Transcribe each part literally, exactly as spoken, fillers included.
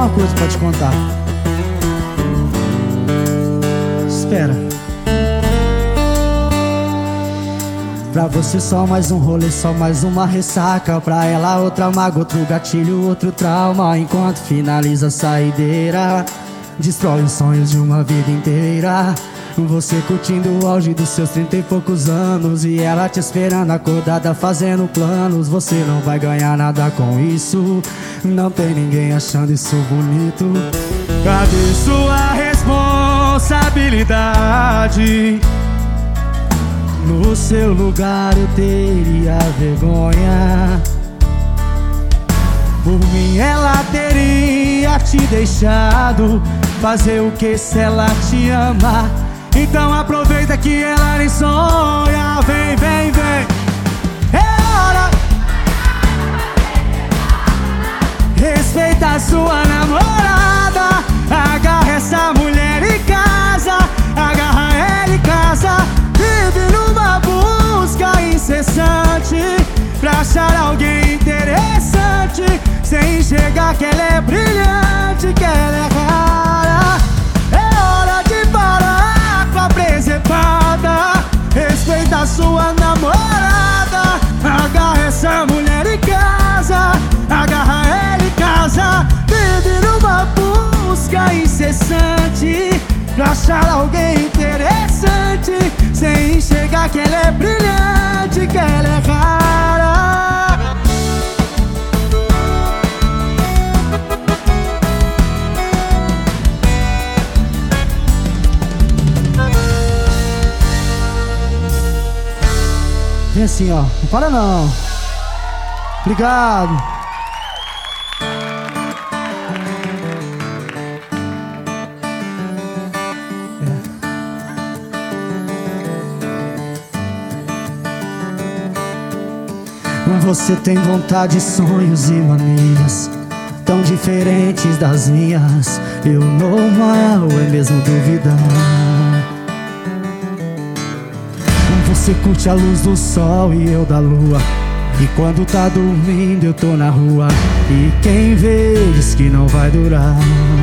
uma coisa pra te contar. Espera. Pra você só mais um rolê, só mais uma ressaca. Pra ela outra mágoa, outro gatilho, outro trauma. Enquanto finaliza a saideira, destrói os sonhos de uma vida inteira. Você curtindo o auge dos seus trinta e poucos anos, e ela te esperando acordada fazendo planos. Você não vai ganhar nada com isso, não tem ninguém achando isso bonito. Cadê sua responsabilidade? No seu lugar eu teria vergonha. Por mim ela teria te deixado. Fazer o que se ela te ama? Então aproveita que ela nem sonha. Vem, vem, vem. É hora. Respeita a sua namorada. Agarra essa mulher em casa. Agarra ela em casa. Vive numa busca incessante pra achar alguém interessante, sem enxergar que ela é brilhante, que ela é rara. É hora de parar com a presepada. Respeita a sua namorada. Agarra essa mulher em casa. Agarra ela em casa. Vive numa busca incessante pra achar alguém interessante, sem enxergar que ela é brilhante, que ela é rara. Vem assim, ó, não para não. Obrigado. Você tem vontade, sonhos e manias tão diferentes das minhas. Eu normal é mesmo duvidar. Você curte a luz do sol e eu da lua, e quando tá dormindo eu tô na rua, e quem vê diz que não vai durar.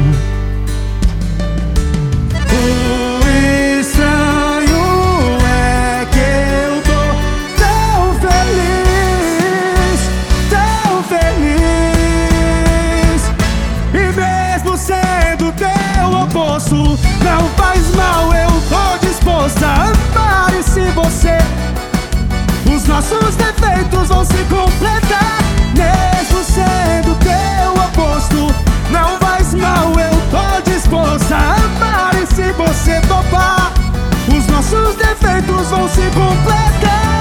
Não faz mal, eu tô disposta a amar. E se você, os nossos defeitos vão se completar, mesmo sendo teu oposto. Não faz mal, eu tô disposta a amar. E se você topar, os nossos defeitos vão se completar.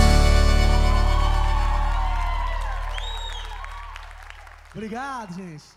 Obrigado, gente.